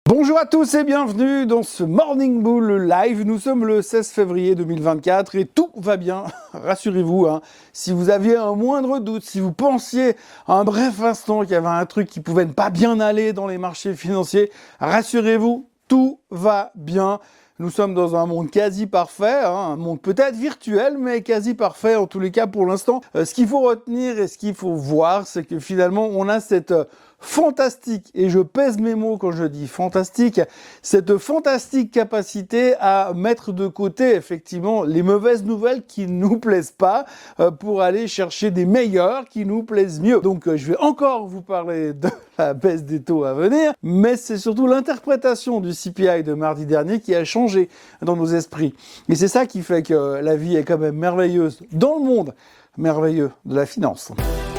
Bonjour à tous et bienvenue dans ce Morning Bull Live. Nous sommes le 16 février 2024 et tout va bien, rassurez-vous. Si vous aviez un moindre doute, si vous pensiez à un bref instant qu'il y avait un truc qui pouvait ne pas bien aller dans les marchés financiers, rassurez-vous, tout va bien. Nous sommes dans un monde quasi parfait, un monde peut-être virtuel, mais quasi parfait en tous les cas pour l'instant. Ce qu'il faut retenir et ce qu'il faut voir, c'est que finalement on a cette fantastique, et je pèse mes mots quand je dis fantastique, cette fantastique capacité à mettre de côté effectivement les mauvaises nouvelles qui ne nous plaisent pas pour aller chercher des meilleures qui nous plaisent mieux. Donc je vais encore vous parler de la baisse des taux à venir, mais c'est surtout l'interprétation du CPI de mardi dernier qui a changé dans nos esprits. Et c'est ça qui fait que la vie est quand même merveilleuse dans le monde merveilleux de la finance.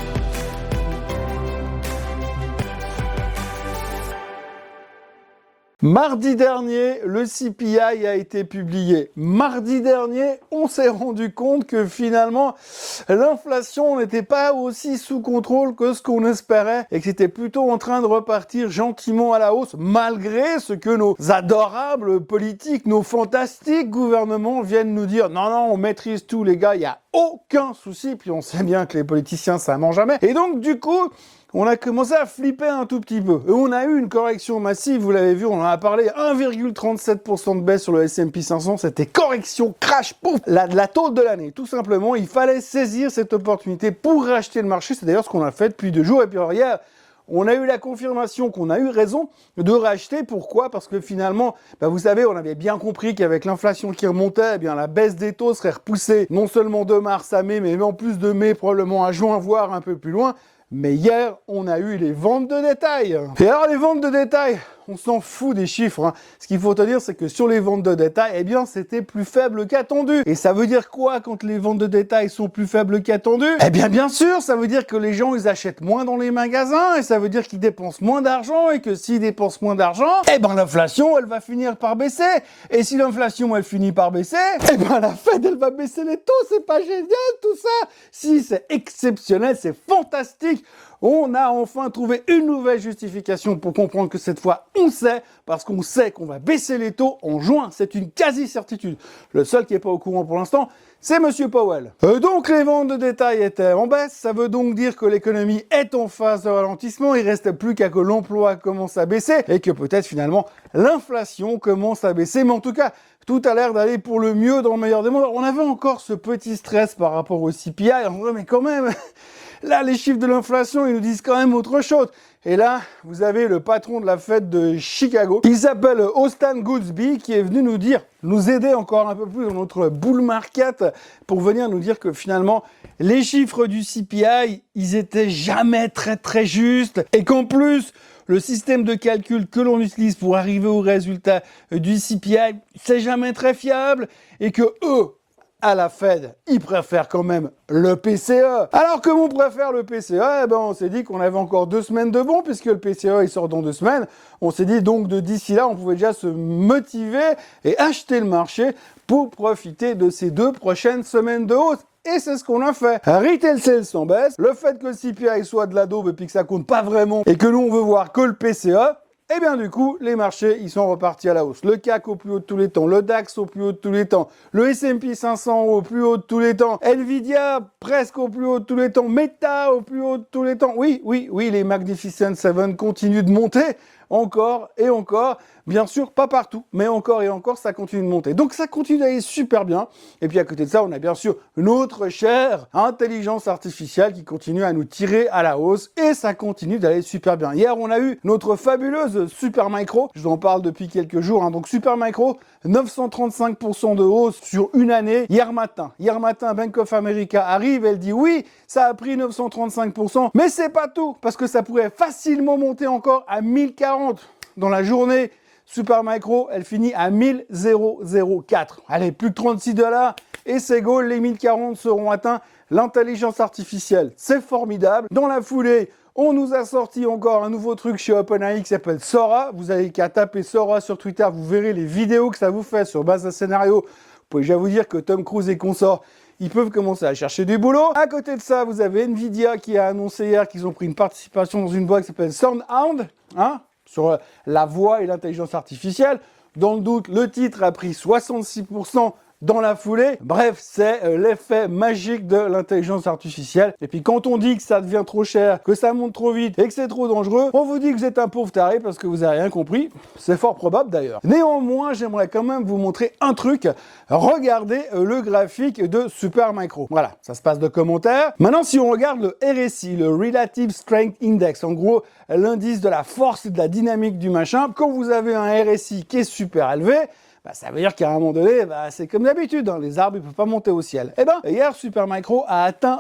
Mardi dernier, le CPI a été publié. Mardi dernier, on s'est rendu compte que finalement, l'inflation n'était pas aussi sous contrôle que ce qu'on espérait et que c'était plutôt en train de repartir gentiment à la hausse, malgré ce que nos adorables politiques, nos fantastiques gouvernements viennent nous dire. Non, on maîtrise tout, les gars, il n'y a aucun souci. Puis on sait bien que les politiciens, ça ment jamais. Et donc, du coup, on a commencé à flipper un tout petit peu. Et on a eu une correction massive, vous l'avez vu, on en a parlé, 1,37% de baisse sur le S&P 500, c'était correction crash, pouf, la tôle de l'année. Tout simplement, il fallait saisir cette opportunité pour racheter le marché, c'est d'ailleurs ce qu'on a fait depuis 2 jours. Et puis alors, hier, on a eu la confirmation qu'on a eu raison de racheter. Pourquoi? Parce que finalement, vous savez, on avait bien compris qu'avec l'inflation qui remontait, la baisse des taux serait repoussée non seulement de mars à mai, mais en plus de mai, probablement à juin, voire un peu plus loin. Mais hier, on a eu les ventes de détail. Et alors, les ventes de détail, on s'en fout des chiffres. Ce qu'il faut te dire, c'est que sur les ventes de détail, c'était plus faible qu'attendu. Et ça veut dire quoi quand les ventes de détail sont plus faibles qu'attendu? Bien sûr, ça veut dire que les gens, ils achètent moins dans les magasins et ça veut dire qu'ils dépensent moins d'argent et que s'ils dépensent moins d'argent, l'inflation, elle va finir par baisser. Et si l'inflation, elle finit par baisser, la Fed, elle va baisser les taux. C'est pas génial tout ça? Si, c'est exceptionnel, c'est fantastique. On a enfin trouvé une nouvelle justification pour comprendre que cette fois, on sait, parce qu'on sait qu'on va baisser les taux en juin. C'est une quasi-certitude. Le seul qui n'est pas au courant pour l'instant, c'est Monsieur Powell. Donc les ventes de détail étaient en baisse. Ça veut donc dire que l'économie est en phase de ralentissement. Il reste plus qu'à que l'emploi commence à baisser et que peut-être finalement l'inflation commence à baisser. Mais en tout cas, tout a l'air d'aller pour le mieux dans le meilleur des mondes. On avait encore ce petit stress par rapport au CPI. En vrai, mais quand même... Là, les chiffres de l'inflation, ils nous disent quand même autre chose. Et là, vous avez le patron de la Fed de Chicago, qui s'appelle Austin Goodsby, qui est venu nous aider encore un peu plus dans notre bull market, pour venir nous dire que finalement, les chiffres du CPI, ils étaient jamais très justes, et qu'en plus, le système de calcul que l'on utilise pour arriver au résultat du CPI, c'est jamais très fiable, et que eux, à la Fed, ils préfèrent quand même le PCE. Alors que on préfère le PCE, on s'est dit qu'on avait encore 2 semaines de bon, puisque le PCE, il sort dans 2 semaines. On s'est dit donc d'ici là, on pouvait déjà se motiver et acheter le marché pour profiter de ces 2 prochaines semaines de hausse. Et c'est ce qu'on a fait. Retail sales en baisse. Le fait que le CPI soit de la daube et puis que ça compte pas vraiment et que nous, on veut voir que le PCE, du coup, les marchés, ils sont repartis à la hausse. Le CAC au plus haut de tous les temps, le DAX au plus haut de tous les temps, le S&P 500 au plus haut de tous les temps, Nvidia presque au plus haut de tous les temps, Meta au plus haut de tous les temps. Oui, les Magnificent Seven continuent de monter encore et encore. Bien sûr, pas partout, mais encore et encore, ça continue de monter. Donc ça continue d'aller super bien. Et puis à côté de ça, on a bien sûr notre chère intelligence artificielle qui continue à nous tirer à la hausse et ça continue d'aller super bien. Hier, on a eu notre fabuleuse Supermicro. Je vous en parle depuis quelques jours. Donc Supermicro, 935% de hausse sur une année. Hier matin, Bank of America arrive, elle dit oui, ça a pris 935%, mais c'est pas tout, parce que ça pourrait facilement monter encore à 1040 dans la journée. Supermicro, elle finit à 1004. Allez, plus que $36 et c'est go, les 1040 seront atteints. L'intelligence artificielle, c'est formidable. Dans la foulée, on nous a sorti encore un nouveau truc chez OpenAI qui s'appelle Sora. Vous avez qu'à taper Sora sur Twitter, vous verrez les vidéos que ça vous fait sur base d'un scénario. Vous pouvez déjà vous dire que Tom Cruise et consorts, ils peuvent commencer à chercher du boulot. À côté de ça, vous avez Nvidia qui a annoncé hier qu'ils ont pris une participation dans une boîte qui s'appelle SoundHound. sur la voix et l'intelligence artificielle. Dans le doute, le titre a pris 66% dans la foulée. Bref, c'est l'effet magique de l'intelligence artificielle. Et puis quand on dit que ça devient trop cher, que ça monte trop vite et que c'est trop dangereux, on vous dit que vous êtes un pauvre taré parce que vous n'avez rien compris. C'est fort probable d'ailleurs. Néanmoins, j'aimerais quand même vous montrer un truc. Regardez le graphique de Supermicro. Voilà, ça se passe de commentaires. Maintenant, si on regarde le RSI, le Relative Strength Index, en gros, l'indice de la force et de la dynamique du machin, quand vous avez un RSI qui est super élevé, ça veut dire qu'à un moment donné, c'est comme d'habitude, hein, les arbres ne peuvent pas monter au ciel. Eh bien, hier, Supermicro a atteint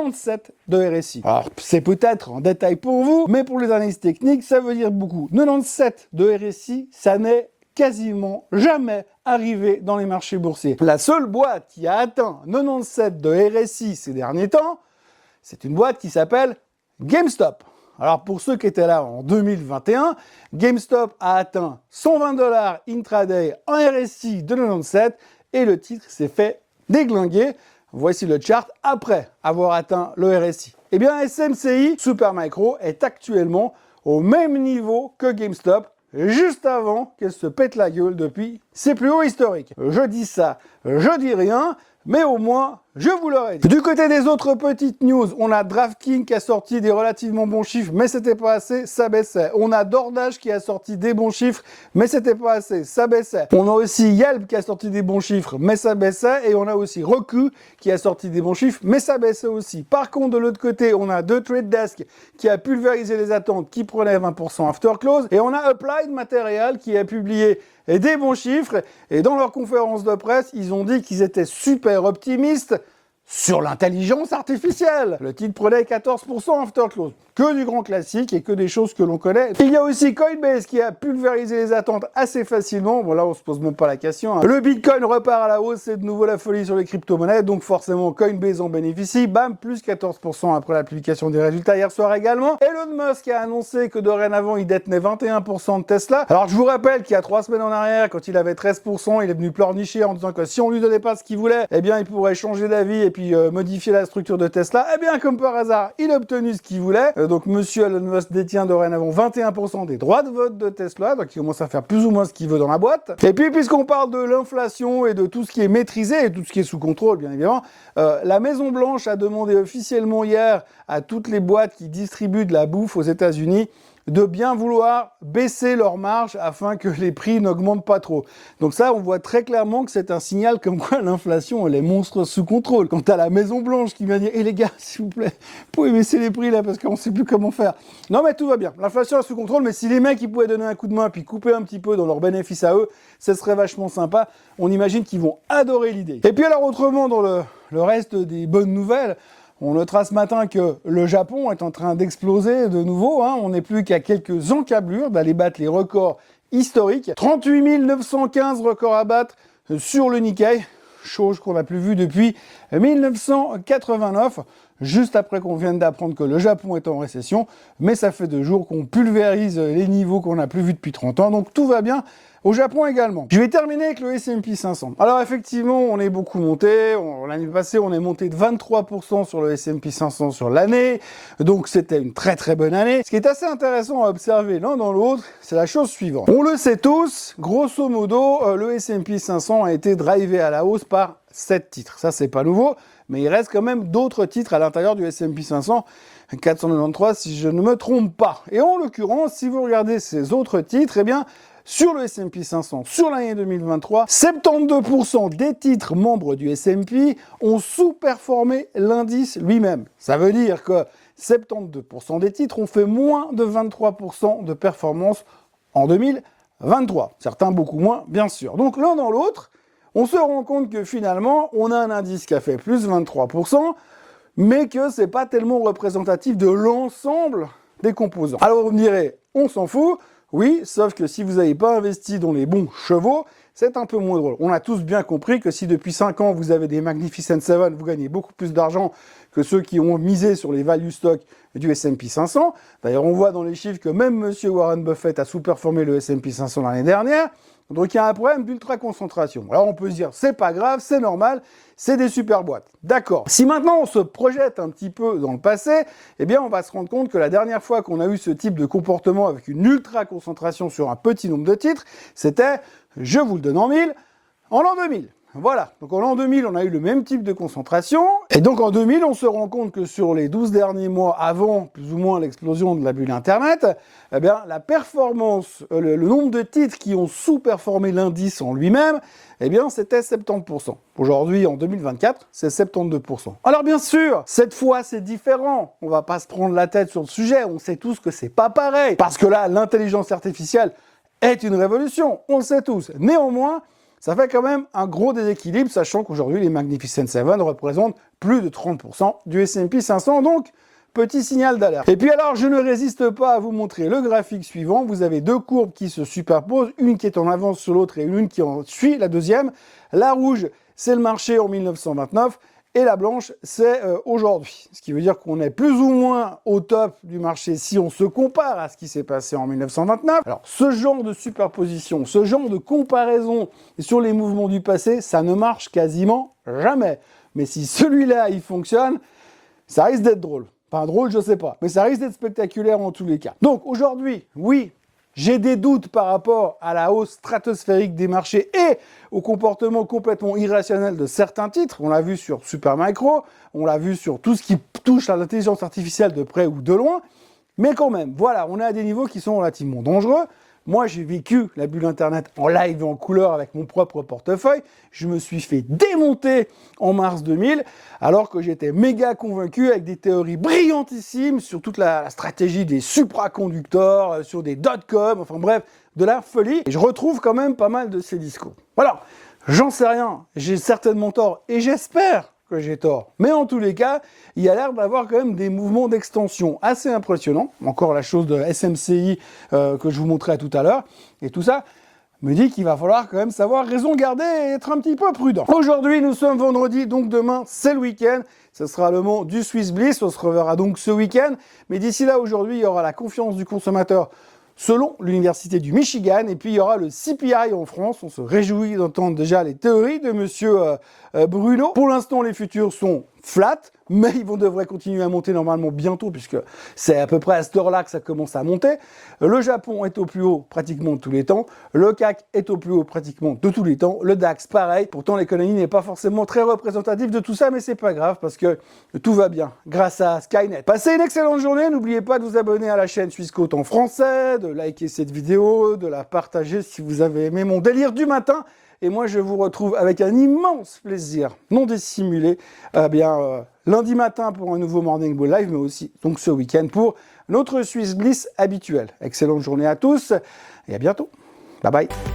97 de RSI. Alors, c'est peut-être en détail pour vous, mais pour les analystes techniques, ça veut dire beaucoup. 97 de RSI, ça n'est quasiment jamais arrivé dans les marchés boursiers. La seule boîte qui a atteint 97 de RSI ces derniers temps, c'est une boîte qui s'appelle GameStop. Alors pour ceux qui étaient là en 2021, GameStop a atteint 120 $ intraday en RSI de 97 et le titre s'est fait déglinguer. Voici le chart après avoir atteint le RSI. Eh bien SMCI, Supermicro, est actuellement au même niveau que GameStop, juste avant qu'elle se pète la gueule depuis ses plus hauts historiques. Je dis ça, je dis rien, mais au moins, je vous l'aurais dit. Du côté des autres petites news, on a DraftKings qui a sorti des relativement bons chiffres, mais c'était pas assez, ça baissait. On a DoorDash qui a sorti des bons chiffres, mais c'était pas assez, ça baissait. On a aussi Yelp qui a sorti des bons chiffres, mais ça baissait. Et on a aussi Roku qui a sorti des bons chiffres, mais ça baissait aussi. Par contre, de l'autre côté, on a The Trade Desk qui a pulvérisé les attentes, qui prenait 20% after close. Et on a Applied Materials qui a publié des bons chiffres. Et dans leur conférence de presse, ils ont dit qu'ils étaient super optimistes sur l'intelligence artificielle. Le titre prenait 14% after close. Que du grand classique et que des choses que l'on connaît. Il y a aussi Coinbase qui a pulvérisé les attentes assez facilement. Bon là, on se pose même pas la question, hein. Le Bitcoin repart à la hausse, c'est de nouveau la folie sur les crypto-monnaies. Donc forcément, Coinbase en bénéficie. Bam, plus 14% après la publication des résultats hier soir également. Elon Musk a annoncé que dorénavant, il détenait 21% de Tesla. Alors je vous rappelle qu'il y a 3 semaines en arrière, quand il avait 13%, il est venu pleurnicher en disant que si on lui donnait pas ce qu'il voulait, eh bien il pourrait changer d'avis et puis modifier la structure de Tesla. Eh bien comme par hasard, il a obtenu ce qu'il voulait. Donc monsieur Elon Musk détient dorénavant 21% des droits de vote de Tesla, donc il commence à faire plus ou moins ce qu'il veut dans la boîte. Et puis puisqu'on parle de l'inflation et de tout ce qui est maîtrisé et tout ce qui est sous contrôle bien évidemment, la Maison Blanche a demandé officiellement hier à toutes les boîtes qui distribuent de la bouffe aux États-Unis de bien vouloir baisser leurs marges afin que les prix n'augmentent pas trop. Donc ça, on voit très clairement que c'est un signal comme quoi l'inflation, elle est monstre sous contrôle. Quant à la Maison Blanche qui vient dire « Eh les gars, s'il vous plaît, vous pouvez baisser les prix là parce qu'on ne sait plus comment faire. » Non mais tout va bien, l'inflation est sous contrôle, mais si les mecs ils pouvaient donner un coup de main puis couper un petit peu dans leurs bénéfices à eux, ce serait vachement sympa. On imagine qu'ils vont adorer l'idée. Et puis alors autrement, dans le reste des bonnes nouvelles, on notera ce matin que le Japon est en train d'exploser de nouveau, hein. On n'est plus qu'à quelques encablures d'aller battre les records historiques. 38 915 records à battre sur le Nikkei, chose qu'on n'a plus vue depuis 1989, juste après qu'on vienne d'apprendre que le Japon est en récession, mais ça fait 2 jours qu'on pulvérise les niveaux qu'on n'a plus vus depuis 30 ans, donc tout va bien au Japon également. Je vais terminer avec le S&P 500. Alors effectivement, on est beaucoup monté. L'année passée, on est monté de 23% sur le S&P 500 sur l'année. Donc c'était une très très bonne année. Ce qui est assez intéressant à observer l'un dans l'autre, c'est la chose suivante. On le sait tous, grosso modo, le S&P 500 a été drivé à la hausse par 7 titres. Ça, c'est pas nouveau, mais il reste quand même d'autres titres à l'intérieur du S&P 500. 493 si je ne me trompe pas. Et en l'occurrence, si vous regardez ces autres titres, eh bien, sur le S&P 500, sur l'année 2023, 72% des titres membres du S&P ont sous-performé l'indice lui-même. Ça veut dire que 72% des titres ont fait moins de 23% de performance en 2023. Certains beaucoup moins, bien sûr. Donc l'un dans l'autre, on se rend compte que finalement, on a un indice qui a fait plus 23%, mais que c'est pas tellement représentatif de l'ensemble des composants. Alors vous me direz, on s'en fout. Oui, sauf que si vous n'avez pas investi dans les bons chevaux, c'est un peu moins drôle. On a tous bien compris que si depuis 5 ans vous avez des Magnificent Seven, vous gagnez beaucoup plus d'argent que ceux qui ont misé sur les value stocks du S&P 500. D'ailleurs, on voit dans les chiffres que même monsieur Warren Buffett a sous-performé le S&P 500 l'année dernière. Donc il y a un problème d'ultra concentration. Alors on peut se dire, c'est pas grave, c'est normal, c'est des super boîtes. D'accord. Si maintenant on se projette un petit peu dans le passé, eh bien on va se rendre compte que la dernière fois qu'on a eu ce type de comportement avec une ultra concentration sur un petit nombre de titres, c'était, je vous le donne en mille, en l'an 2000. Voilà, donc en l'an 2000, on a eu le même type de concentration, et donc en 2000, on se rend compte que sur les 12 derniers mois avant, plus ou moins, l'explosion de la bulle Internet, eh bien, la performance, le nombre de titres qui ont sous-performé l'indice en lui-même, eh bien, c'était 70%. Aujourd'hui, en 2024, c'est 72%. Alors bien sûr, cette fois, c'est différent. On va pas se prendre la tête sur le sujet, on sait tous que c'est pas pareil, parce que là, l'intelligence artificielle est une révolution, on le sait tous. Néanmoins, ça fait quand même un gros déséquilibre, sachant qu'aujourd'hui, les Magnificent Seven représentent plus de 30% du S&P 500, donc petit signal d'alerte. Et puis alors, je ne résiste pas à vous montrer le graphique suivant. Vous avez deux courbes qui se superposent, une qui est en avance sur l'autre et une qui en suit la deuxième. La rouge, c'est le marché en 1929, et la blanche, c'est aujourd'hui. Ce qui veut dire qu'on est plus ou moins au top du marché si on se compare à ce qui s'est passé en 1929. Alors, ce genre de superposition, ce genre de comparaison sur les mouvements du passé, ça ne marche quasiment jamais. Mais si celui-là, il fonctionne, ça risque d'être drôle. Enfin, drôle, je sais pas, mais ça risque d'être spectaculaire en tous les cas. Donc, aujourd'hui, oui, j'ai des doutes par rapport à la hausse stratosphérique des marchés et au comportement complètement irrationnel de certains titres. On l'a vu sur Supermicro, on l'a vu sur tout ce qui touche à l'intelligence artificielle de près ou de loin. Mais quand même, voilà, on est à des niveaux qui sont relativement dangereux. Moi, j'ai vécu la bulle Internet en live et en couleur avec mon propre portefeuille. Je me suis fait démonter en mars 2000, alors que j'étais méga convaincu avec des théories brillantissimes sur toute la stratégie des supraconducteurs, sur des dot-com, enfin bref, de la folie. Et je retrouve quand même pas mal de ces discours. Alors, j'en sais rien, j'ai certainement tort, et j'espère que j'ai tort. Mais en tous les cas, il y a l'air d'avoir quand même des mouvements d'extension assez impressionnants. Encore la chose de SMCI que je vous montrais tout à l'heure. Et tout ça me dit qu'il va falloir quand même savoir raison garder et être un petit peu prudent. Aujourd'hui, nous sommes vendredi, donc demain, c'est le week-end. Ce sera le moment du Swiss Bliss. On se reverra donc ce week-end. Mais d'ici là, aujourd'hui, il y aura la confiance du consommateur selon l'Université du Michigan, et puis il y aura le CPI en France. On se réjouit d'entendre déjà les théories de monsieur Bruno. Pour l'instant, les futurs sont flat, mais ils devraient continuer à monter normalement bientôt, puisque c'est à peu près à cette heure-là que ça commence à monter. Le Japon est au plus haut pratiquement de tous les temps, le CAC est au plus haut pratiquement de tous les temps, le DAX pareil. Pourtant l'économie n'est pas forcément très représentative de tout ça, mais c'est pas grave parce que tout va bien grâce à Skynet. Passez une excellente journée, n'oubliez pas de vous abonner à la chaîne Swissquote en français, de liker cette vidéo, de la partager si vous avez aimé mon délire du matin. Et moi, je vous retrouve avec un immense plaisir, non dissimulé, lundi matin pour un nouveau Morning Bull Live, mais aussi donc ce week-end pour notre Swiss Bliss habituel. Excellente journée à tous et à bientôt. Bye bye.